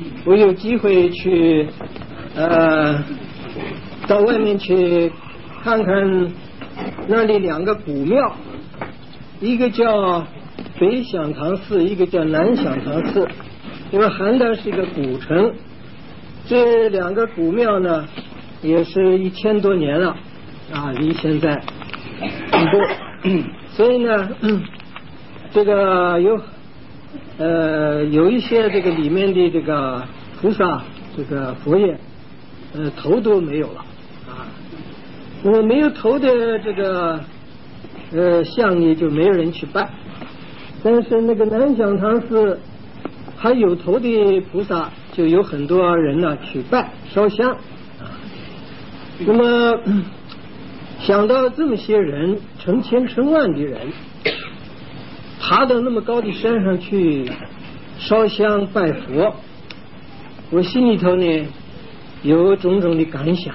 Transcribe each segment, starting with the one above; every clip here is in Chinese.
我有机会去到外面去看看那里两个古庙，一个叫北响堂寺，一个叫南响堂寺。因为邯郸是一个古城，这两个古庙呢也是1000多年了啊，离现在很多，所以呢这个有一些这个里面的这个菩萨，这个佛爷头都没有了啊。那么没有头的这个像也就没有人去拜，但是那个南响堂寺还有头的菩萨，就有很多人呢去拜烧香啊。那么想到这么些人，成千成万的人爬到那么高的山上去烧香拜佛，我心里头呢有种种的感想。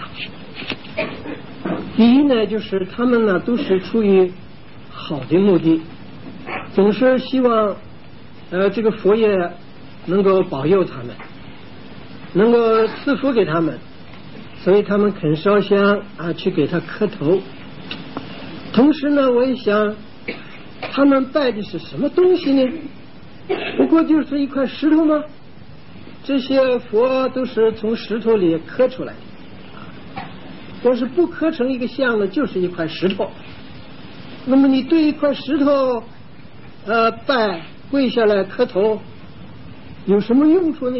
第一呢，就是他们呢都是出于好的目的，总是希望这个佛爷能够保佑他们，能够赐福给他们，所以他们肯烧香啊，去给他磕头。同时呢，我也想他们拜的是什么东西呢？不过就是一块石头吗？这些佛都是从石头里刻出来的，要是不刻成一个像呢，就是一块石头。那么你对一块石头拜，跪下来磕头有什么用处呢？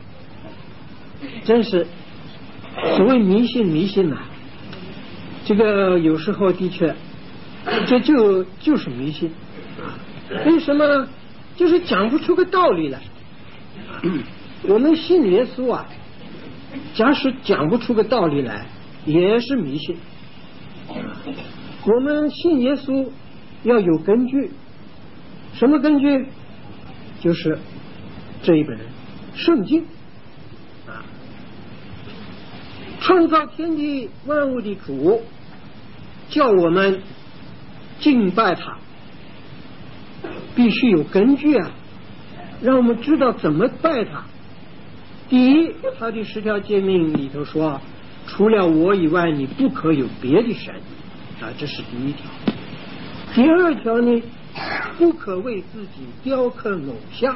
真是所谓迷信呐，这个有时候的确这就是迷信。为什么呢？就是讲不出个道理来。我们信耶稣啊，假使讲不出个道理来也是迷信。我们信耶稣要有根据，什么根据？就是这一本圣经啊，创造天地万物的主叫我们敬拜他，必须有根据啊，让我们知道怎么拜他。第一，他的10条诫命里头说，除了我以外你不可有别的神啊，这是第1条。第2条呢，不可为自己雕刻偶像。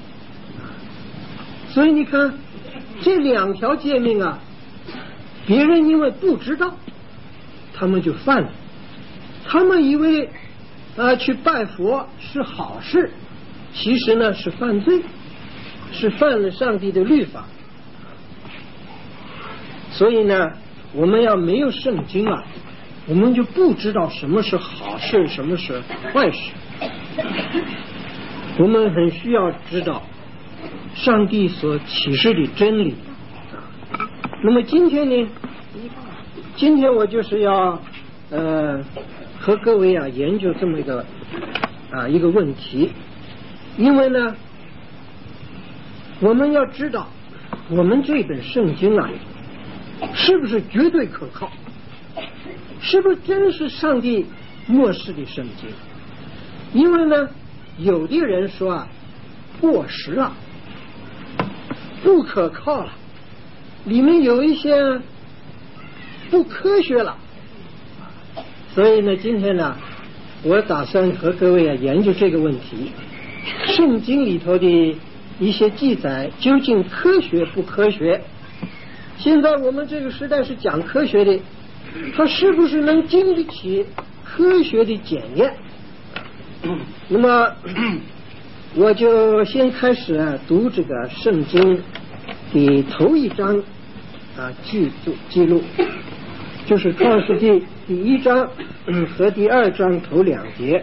所以你看这2条诫命啊，别人因为不知道，他们就犯了。他们以为去拜佛是好事，其实呢是犯罪，是犯了上帝的律法。所以呢，我们要没有圣经啊，我们就不知道什么是好事，什么是坏事。我们很需要知道上帝所启示的真理。那么今天呢，今天我就是要和各位研究这么一个问题。因为呢，我们要知道我们这本圣经啊是不是绝对可靠，是不是真是上帝默示的圣经。因为呢，有的人说过时了，不可靠了，里面有一些不科学了。所以呢，今天呢，我打算和各位研究这个问题，圣经里头的一些记载究竟科学不科学。现在我们这个时代是讲科学的，它是不是能经得起科学的检验？那么我就先开始读这个圣经的头1章记录，就是创世纪第1章和第2章头2节。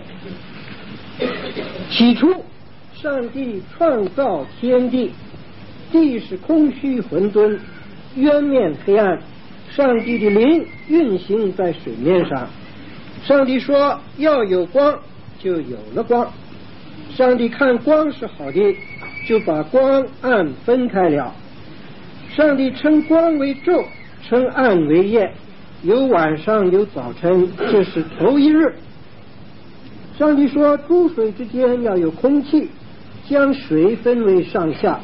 起初上帝创造天地，地是空虚混沌，渊面黑暗，上帝的灵运行在水面上。上帝说要有光，就有了光。上帝看光是好的，就把光暗分开了。上帝称光为昼，称暗为夜，有晚上有早晨，这是头1日。上帝说诸水之间要有空气，将水分为上下，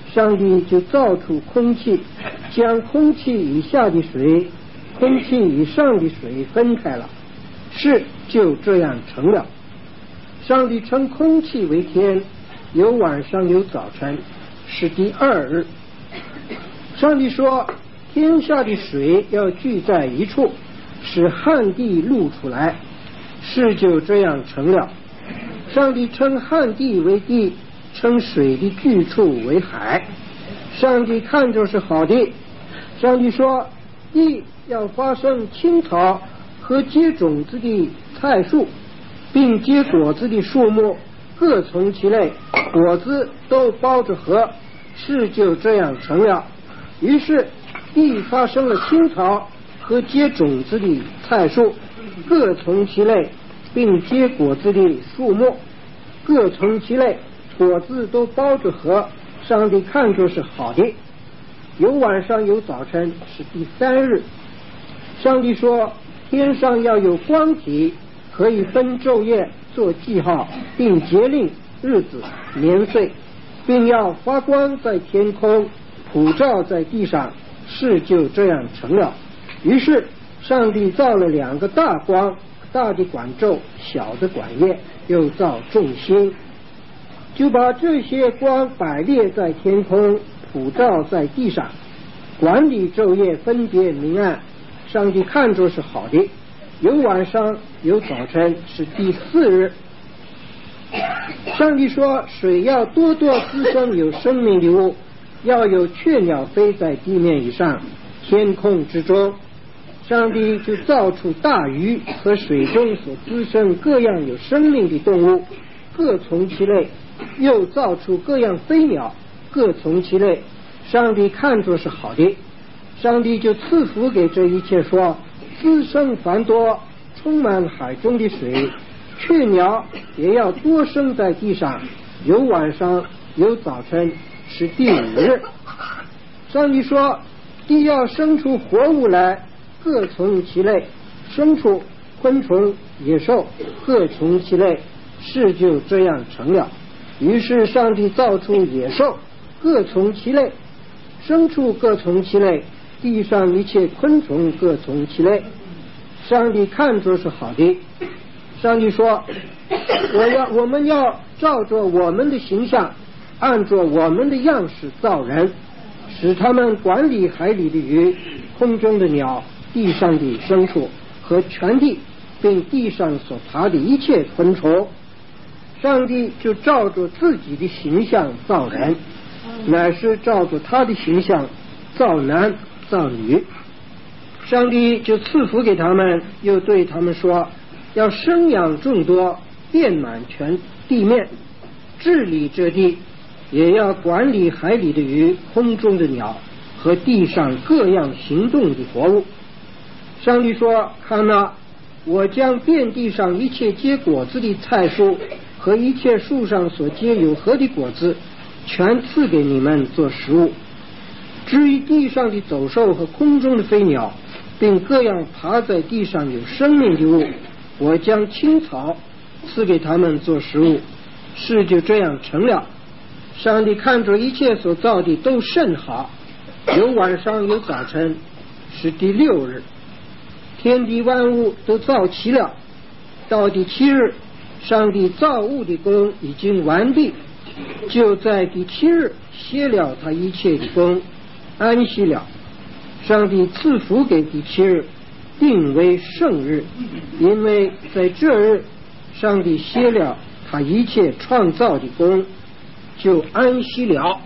上帝就造出空气，将空气以下的水、空气以上的水分开了，事就这样成了。上帝称空气为天，有晚上有早晨，是第二日。上帝说，天下的水要聚在一处，使旱地露出来，事就这样成了。上帝称旱地为地，称水的聚处为海。上帝看着是好的。上帝说，地要发生青草和结种子的菜树，并结果子的树木，各从其类，果子都包着核，事就这样成了。于是地发生了青草和结种子的菜树，各从其类，并结果子的树木，各从其类，果子都包着核。上帝看着是好的。有晚上有早晨，是第三日。上帝说，天上要有光体，可以分昼夜，做记号，并节令日子年岁，并要发光在天空，普照在地上，事就这样成了。于是上帝造了两个大光，大的管昼，小的管夜，又造众星，就把这些光摆列在天空，普照在地上，管理昼夜，分别明暗。上帝看着是好的。有晚上有早晨，是第四日。上帝说，水要多多滋生有生命的物，要有雀鸟飞在地面以上，天空之中。上帝就造出大鱼和水中所滋生各样有生命的动物，各从其类，又造出各样飞鸟，各从其类。上帝看着是好的。上帝就赐福给这一切，说，滋生繁多，充满海中的水，雀鸟也要多生在地上，有晚上有早晨，是第五日。上帝说，地要生出活物来，各从其类，牲畜、昆虫、野兽，各从其类，事就这样成了。于是上帝造出野兽，各从其类，牲畜各从其类，地上一切昆虫各从其类。上帝看着是好的。上帝说，我们要照着我们的形象，按着我们的样式造人，使他们管理海里的鱼，空中的鸟，地上的牲畜和全地，并地上所爬的一切昆虫。上帝就照着自己的形象造人，乃是照着他的形象造男造女。上帝就赐福给他们，又对他们说，要生养众多，遍满全地面，治理这地，也要管理海里的鱼，空中的鸟和地上各样行动的活物。上帝说，看哪，我将遍地上一切结果子的菜树和一切树上所结有核的果子，全赐给你们做食物。至于地上的走兽和空中的飞鸟，并各样爬在地上有生命的物，我将青草赐给他们做食物，事就这样成了。上帝看着一切所造的都甚好，有晚上有早晨，是第六日。天地万物都造齐了，到第七日，上帝造物的工已经完毕，就在第七日歇了他一切的工，安息了。上帝赐福给第七日，定为圣日，因为在这日上帝歇了他一切创造的工，就安息了。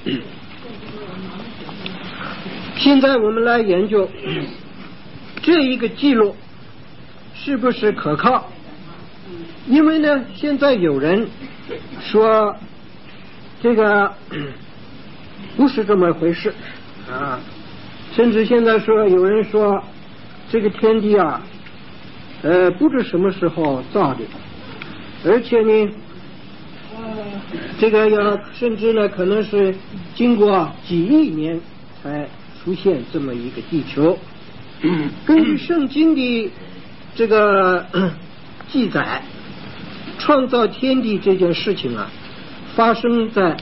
现在我们来研究这一个记录是不是可靠。因为呢，现在有人说这个不是这么回事啊，甚至现在说有人说这个天地啊不知什么时候造的，而且呢这个要甚至呢可能是经过几亿年才出现这么一个地球。根据圣经的这个记载，创造天地这件事情啊，发生在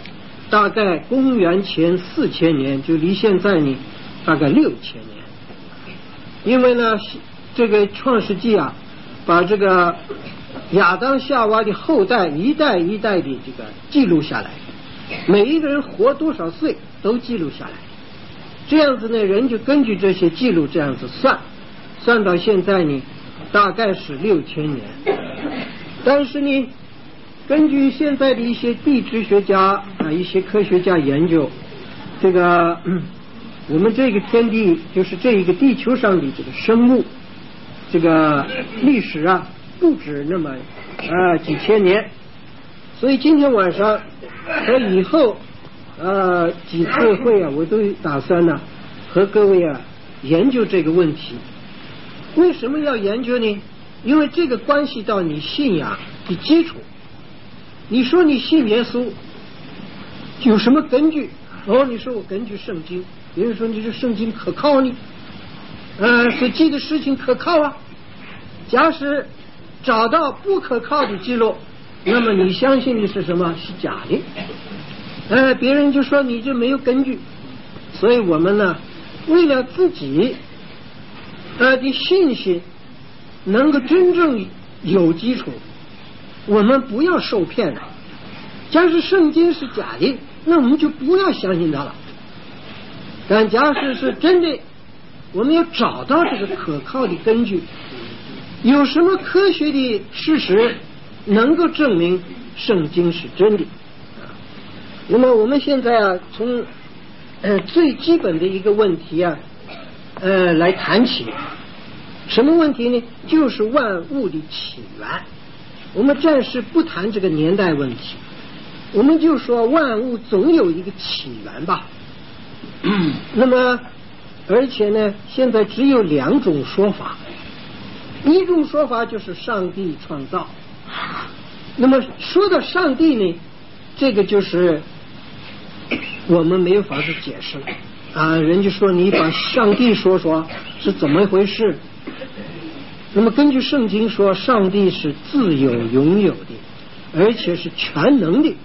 大概公元前4000年，就离现在呢大概6000年。因为呢，这个创世纪啊，把这个亚当夏娃的后代一代一代的这个记录下来，每一个人活多少岁都记录下来。这样子呢，人就根据这些记录这样子算到现在呢，大概是6000年。但是呢，根据现在的一些地质学家啊，一些科学家研究，这个我们这个天地就是这一个地球上的这个生物，这个历史啊，不止那么几千年。所以今天晚上和以后几次会啊，我都打算呢和各位啊研究这个问题。为什么要研究呢？因为这个关系到你信仰的基础。你说你信耶稣有什么根据？你说我根据圣经。有人说你这圣经可靠呢？所记的事情可靠啊。假使找到不可靠的记录，那么你相信的是什么？是假的。别人就说你这没有根据。所以我们呢，为了自己的信心能够真正有基础，我们不要受骗了。假使圣经是假的，那我们就不要相信它了。但假使是真的，我们要找到这个可靠的根据。有什么科学的事实能够证明圣经是真的？那么我们现在啊，从最基本的一个问题啊来谈起。什么问题呢？就是万物的起源。我们暂时不谈这个年代问题，我们就说万物总有一个起源吧。那么而且呢，现在只有2种说法。一种说法就是上帝创造。那么说到上帝呢，这个就是我们没有法子解释啊。人就说你把上帝说是怎么回事。那么根据圣经说，上帝是自有永有的，而且是全能的。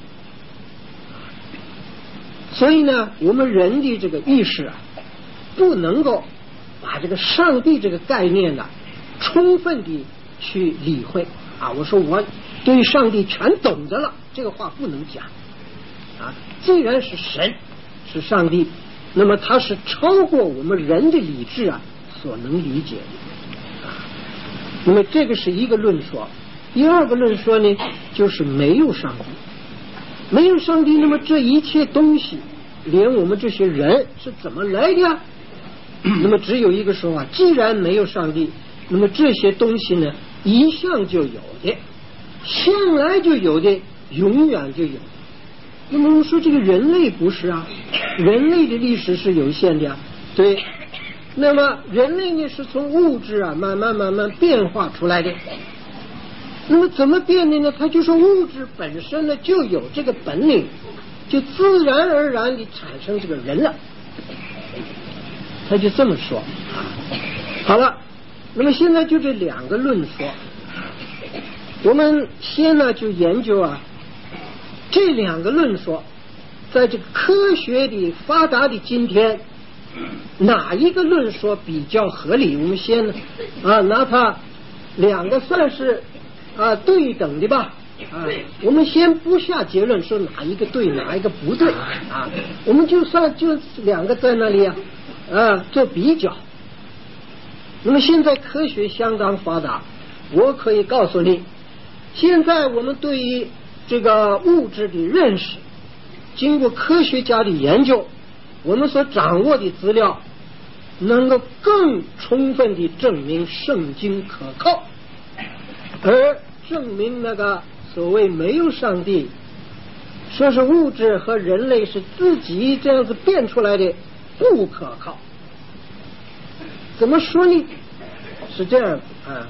所以呢，我们人的这个意识啊，不能够把这个上帝这个概念呢充分的去理会啊。我说我对上帝全懂得了，这个话不能讲啊。既然是神是上帝，那么他是超过我们人的理智啊所能理解的。那么这个是一个论说。第二个论说呢，就是没有上帝。没有上帝，那么这一切东西连我们这些人是怎么来的？那么只有一个说法，既然没有上帝，那么这些东西呢一向就有的，向来就有的，永远就有。那么我们说这个人类不是啊，人类的历史是有限的啊。对，那么人类呢是从物质啊慢慢变化出来的。那么怎么变的呢？他就说物质本身呢就有这个本领，就自然而然的产生这个人了。他就这么说。好了，那么现在就这2个论说，我们先呢就研究啊这2个论说，在这个科学的发达的今天，哪一个论说比较合理？我们先拿它2个算是对等的吧。我们先不下结论说哪一个对哪一个不对啊，我们就算就2个在那里做比较。那么现在科学相当发达，我可以告诉你，现在我们对于这个物质的认识，经过科学家的研究，我们所掌握的资料能够更充分地证明圣经可靠，而证明那个所谓没有上帝，说是物质和人类是自己这样子变出来的，不可靠。怎么说呢？是这样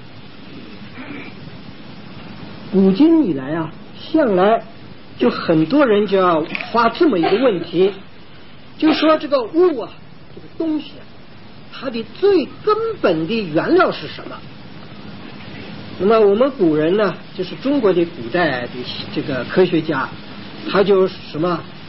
古今以来向来就很多人就要发这么一个问题，就说这个物这个东西它的最根本的原料是什么？那么我们古人呢，就是中国的古代的这个科学家，他就什么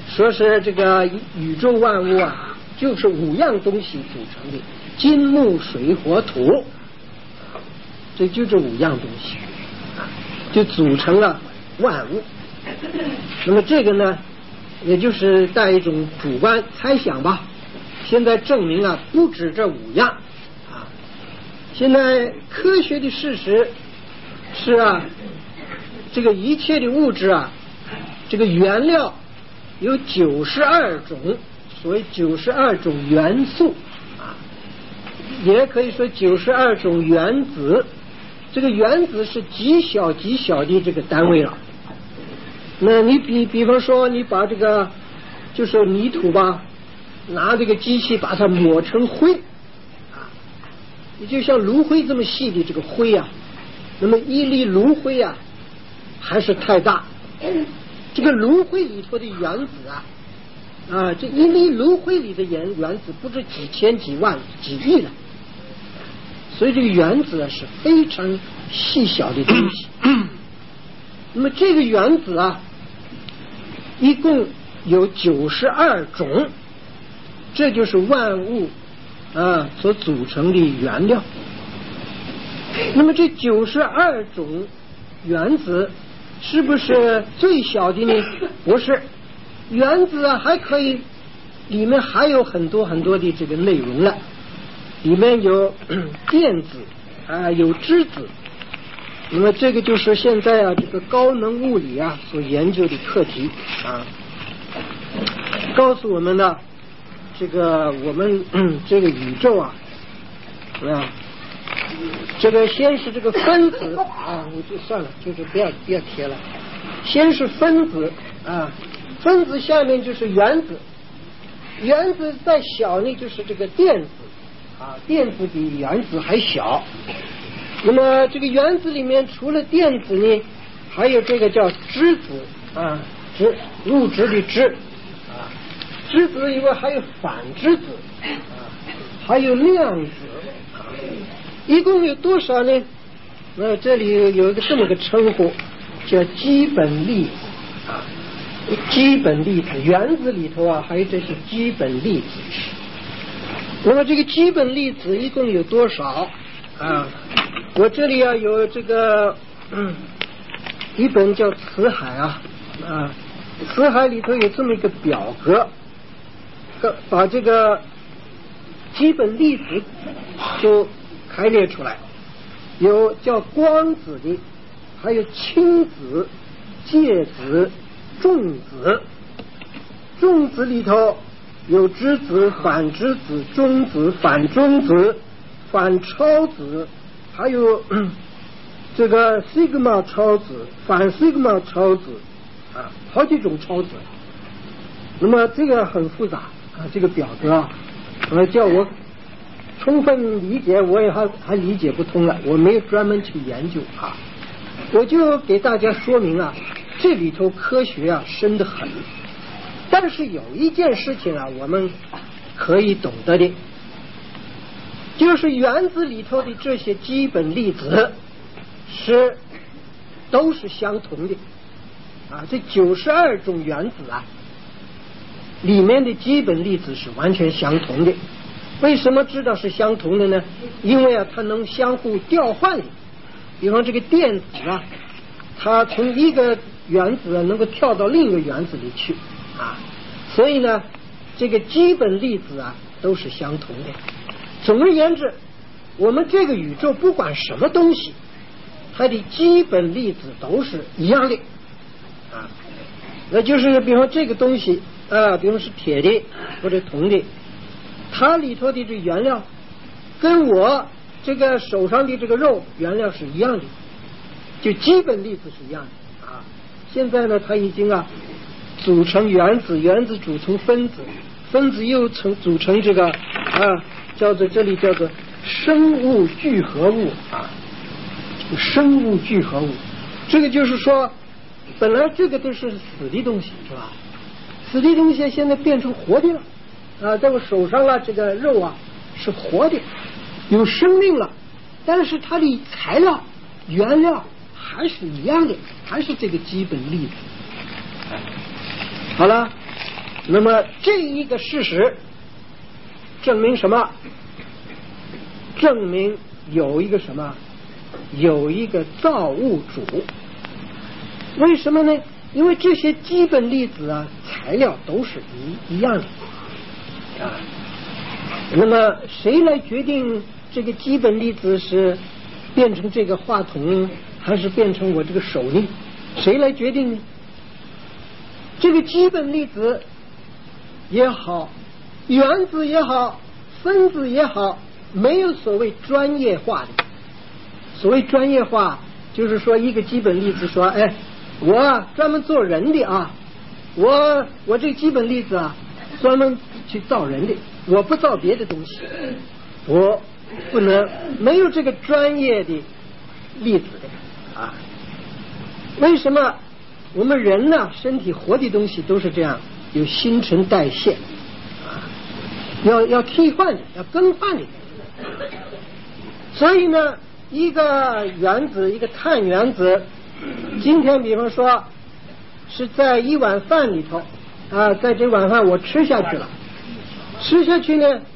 说是这个宇宙万物啊，就是5样东西组成的，金木水火土，这就这5样东西，就组成了万物。那么这个呢，也就是带一种主观猜想吧。现在证明啊，不止这5样啊。现在科学的事实是啊，这个一切的物质啊，这个原料有92种，所谓92种元素啊，也可以说92种原子。这个原子是极小极小的这个单位了。那你比方说，你把这个就是泥土吧，拿这个机器把它抹成灰啊，你就像炉灰这么细的这个灰啊，那么一粒炉灰啊还是太大。这个炉灰里头的原子啊，这一粒炉灰里的原子不是几千几万几亿了，所以这个原子啊是非常细小的东西。那么这个原子啊，一共有92种，这就是万物啊所组成的原料。那么这92种原子是不是最小的呢？不是，原子啊还可以，里面还有很多很多的这个内容了，里面有电子啊，有质子。那么这个就是现在啊这个高能物理啊所研究的课题啊，告诉我们呢，这个我们这个宇宙啊，这个先是这个分子啊，我就算了，就是不要贴了。先是分子啊，分子下面就是原子，原子再小呢就是这个电子啊，电子比原子还小。那么这个原子里面除了电子呢，还有这个叫质子啊，物质的质啊，质子以外还有反质子啊，还有量子啊，一共有多少呢？那这里有一个这么个称呼，叫基本粒子啊，基本粒子，原子里头啊还有这些基本粒子。那么这个基本粒子一共有多少啊？我这里啊有这个一本叫《辞海》啊，《辞海》里头有这么一个表格，把这个基本粒子就排列出来，有叫光子的，还有氢子、介子、重子。重子里头有质子、反质子、中子、反中子、反超子，还有这个西格玛超子、反西格玛超子啊，好几种超子。那么这个很复杂啊，这个表格啊，叫我充分理解，我也还理解不通了，我没有专门去研究啊，我就给大家说明啊，这里头科学啊深得很。但是有一件事情啊，我们可以懂得的，就是原子里头的这些基本粒子都是相同的啊，这92种原子啊，里面的基本粒子是完全相同的。为什么知道是相同的呢？因为啊，它能相互调换的。比方这个电子啊，它从一个原子能够跳到另一个原子里去啊，所以呢，这个基本粒子啊都是相同的。总而言之，我们这个宇宙不管什么东西，它的基本粒子都是一样的啊。那就是比方这个东西啊，比方是铁的或者铜的，它里头的这原料跟我这个手上的这个肉原料是一样的，就基本粒子是一样的啊。现在呢，它已经组成原子，原子组成分子，分子又组成这个这里叫做生物聚合物啊，生物聚合物。这个就是说，本来这个都是死的东西，是吧？死的东西现在变成活的了啊，在我手上这个肉啊是活的，有生命了，但是它的材料原料还是一样的，还是这个基本粒子。好了， 那么这一个事实证明什么？证明有一个什么？有一个造物主。为什么呢？因为这些基本粒子啊，材料都是一样的啊。那么谁来决定这个基本粒子是变成这个话筒，还是变成我这个手呢？谁来决定呢？这个基本粒子也好，原子也好，分子也好，没有所谓专业化的。所谓专业化，就是说一个基本粒子说，哎，我专门做人的啊，我这个基本粒子啊，专门去造人的，我不造别的东西，我不能没有这个专业的粒子的啊。为什么我们人呢，身体活的东西都是这样，有新陈代谢啊，要替换的，要更换的。所以呢，一个原子，一个碳原子，今天比方说是在一碗饭里头啊，在这碗饭我吃下去了，吃下去呢，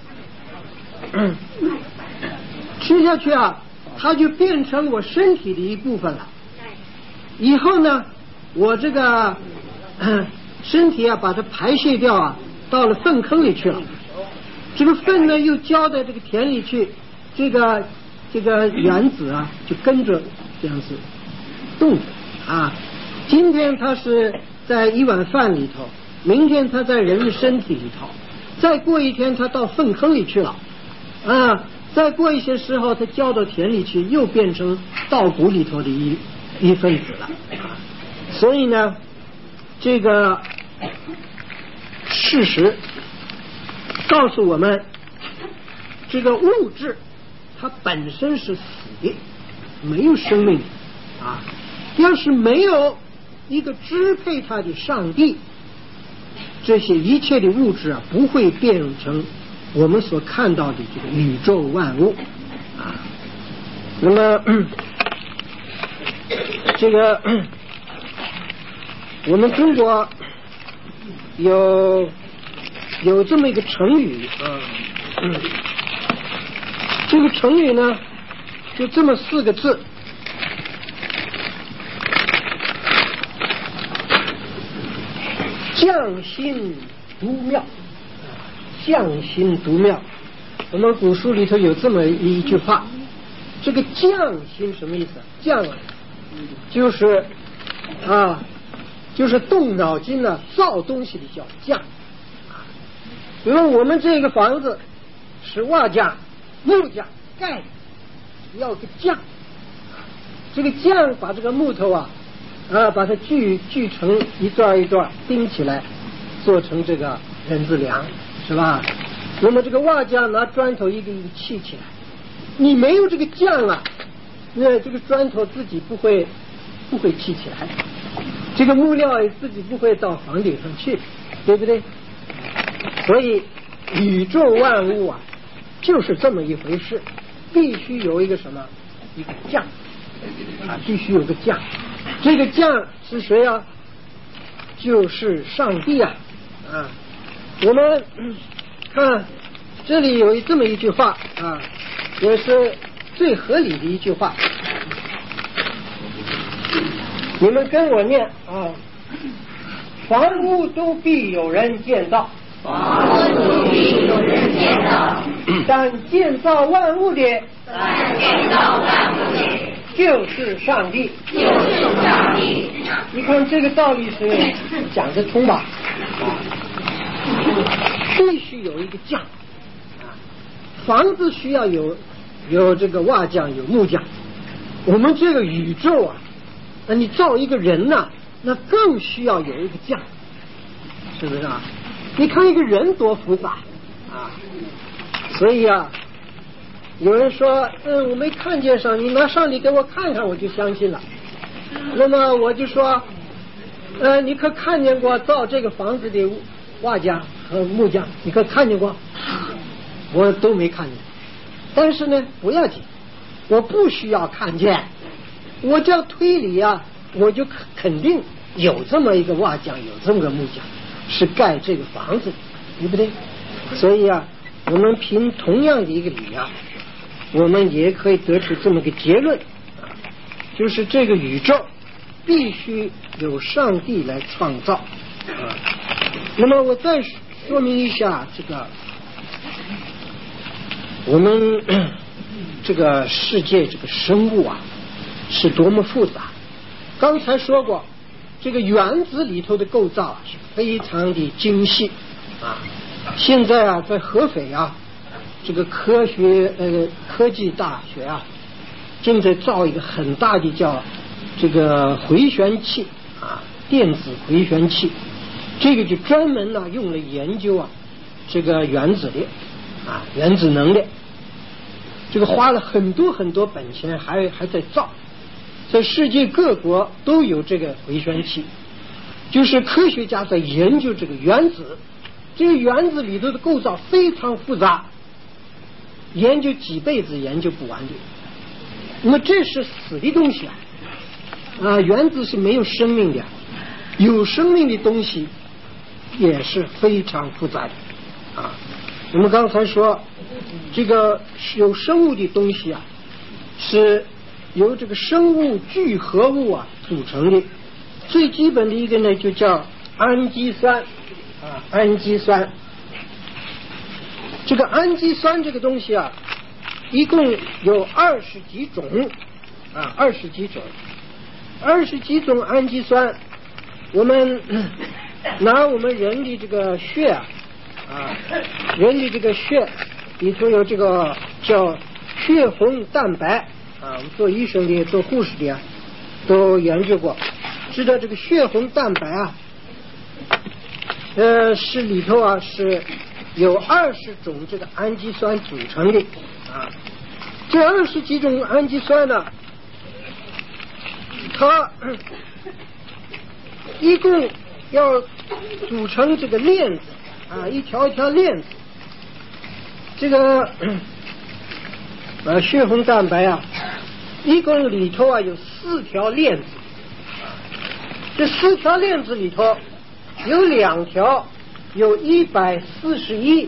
吃下去啊，它就变成我身体的一部分了。以后呢，我这个身体啊，把它排泄掉啊，到了粪坑里去了。这个粪呢，又浇在这个田里去，这个原子啊，就跟着这样子动啊。今天它是在一碗饭里头，明天它在人的身体里头，再过一天它到粪坑里去了啊。再过一些时候，它浇到田里去，又变成稻谷里头的一分子了。所以呢，这个事实告诉我们，这个物质它本身是死的，没有生命啊。要是没有一个支配它的上帝，这些一切的物质啊，不会变成我们所看到的这个宇宙万物啊。那么这个我们中国有这么一个成语啊，这个成语呢就这么4个字，匠心独妙。匠心独妙，我们古书里头有这么一句话，这个匠心什么意思？匠啊，就是动脑筋呢，造东西的叫匠。比如我们这个房子是瓦匠、木匠盖的，要个匠。这个匠把这个木头啊，把它锯成一段一段，钉起来，做成这个人字梁。是吧？那么这个瓦匠拿砖头一个一个砌起来，你没有这个匠啊，那这个砖头自己不会砌起来，这个木料也自己不会到房顶上去，对不对？所以宇宙万物啊，就是这么一回事，必须有一个什么？一个匠啊，必须有个匠。这个匠是谁啊？就是上帝啊！啊。我们看这里有这么一句话啊，也是最合理的一句话，你们跟我念啊：房屋都必有人建造， 房屋都必有人建造， 但建造万物的就是上帝， 就是上帝。 你看这个道理是讲得通吧？必须有一个匠啊，房子需要有这个瓦匠，有木匠。我们这个宇宙啊，那你造一个人呐，那更需要有一个匠，是不是啊？你看一个人多复杂啊！所以啊，有人说，我没看见上帝，拿上帝给我看看，我就相信了。那么我就说，你可看见过造这个房子的瓦匠和木匠？你可看见过？我都没看见。但是呢，不要紧，我不需要看见，我只要推理啊，我就肯定有这么一个瓦匠，有这么个木匠。 是盖这个房子，对不对？所以啊，我们凭同样的一个理啊，我们也可以得出这么个结论，就是这个宇宙必须由上帝来创造啊。那么我再说明一下这个我们这个世界这个生物啊是多么复杂。刚才说过，这个原子里头的构造啊是非常的精细啊。现在啊，在合肥啊，这个科技大学啊，正在造一个很大的叫这个回旋器啊，电子回旋器。这个就专门呢用来研究啊这个原子力啊，原子能量。这个花了很多本钱，还在造，在世界各国都有这个回旋器，就是科学家在研究这个原子。这个原子里头的构造非常复杂，研究几辈子研究不完的。那么这是死的东西啊，原子是没有生命的，有生命的东西也是非常复杂的啊。我们刚才说，这个有生物的东西啊，是由这个生物聚合物啊组成的。最基本的一个呢，就叫氨基酸啊，氨基酸。这个氨基酸这个东西啊，一共有20几种啊，20几种氨基酸。我们拿我们人的这个血啊，人的这个血里头有这个叫血红蛋白啊，我们做医生的、做护士的啊，都研究过，知道这个血红蛋白啊，是里头啊是有20种这个氨基酸组成的啊。这20几种氨基酸呢，它一共要组成这个链子啊，一条链子。这个血红蛋白啊，一共里头啊有4条链子。这4条链子里头有2条有141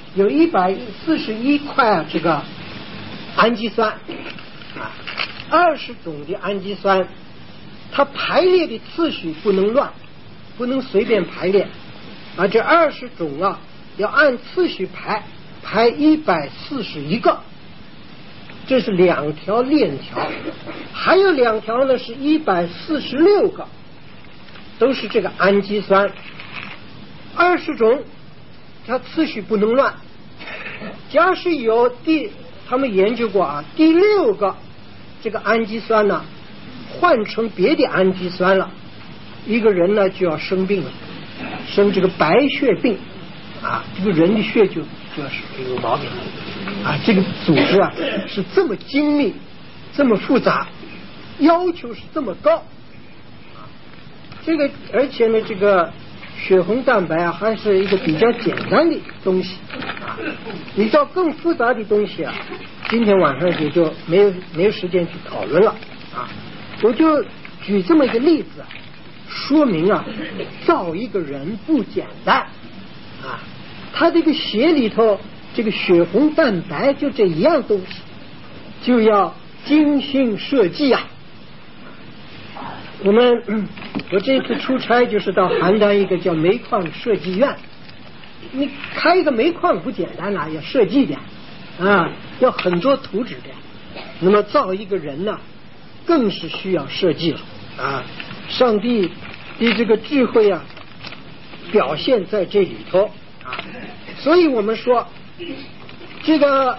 块这个氨基酸啊，20种的氨基酸，它排列的次序不能乱，不能随便排列啊。这20种啊要按次序排141个，这是2条链条，还有2条呢是146个，都是这个氨基酸。20种它次序不能乱，假使有他们研究过啊，第6个这个氨基酸呢换成别的氨基酸了，一个人呢就要生病了，生这个白血病啊，这个人的血就要是有毛病啊。这个组织啊是这么精密，这么复杂，要求是这么高啊。这个而且呢，这个血红蛋白啊还是一个比较简单的东西啊，你到更复杂的东西啊，今天晚上也就没有时间去讨论了啊。我就举这么一个例子啊，说明啊造一个人不简单啊。他这个血里头这个血红蛋白就这一样东西，就要精心设计啊。我这次出差就是到邯郸一个叫煤矿设计院，你开一个煤矿不简单啊，要设计的啊，要很多图纸的。那么造一个人呢，更是需要设计了啊。上帝的这个智慧啊，表现在这里头啊。所以我们说，这个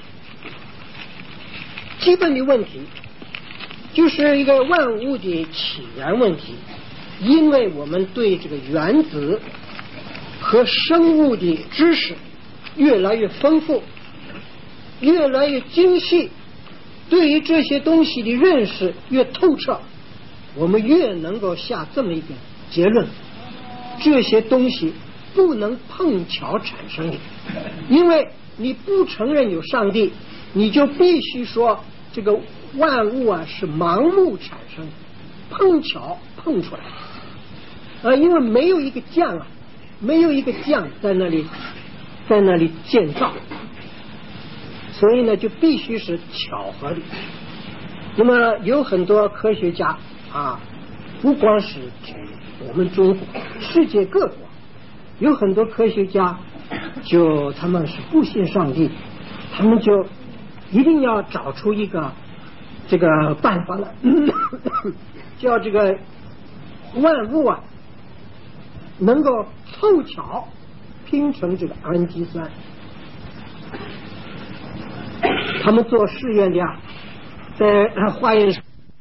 基本的问题就是一个万物的起源问题，因为我们对这个原子和生物的知识越来越丰富，越来越精细，对于这些东西的认识越透彻，我们越能够下这么一个结论：这些东西不能碰巧产生的。因为你不承认有上帝，你就必须说这个万物啊是盲目产生的，碰巧碰出来因为没有一个匠啊没有一个匠在那里建造，所以呢就必须是巧合的。那么有很多科学家啊，不光是我们中国，世界各国有很多科学家，就他们是不信上帝，他们就一定要找出一个这个办法来，叫这个万物啊能够凑巧拼成这个氨基酸。他们做试验的呀，在化验室